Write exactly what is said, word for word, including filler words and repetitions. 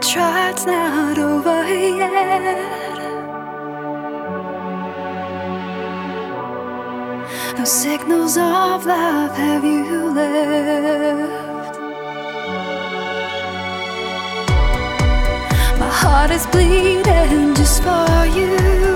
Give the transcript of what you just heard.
try, it's not over yet. No signals of love have you left. My heart is bleeding just for you.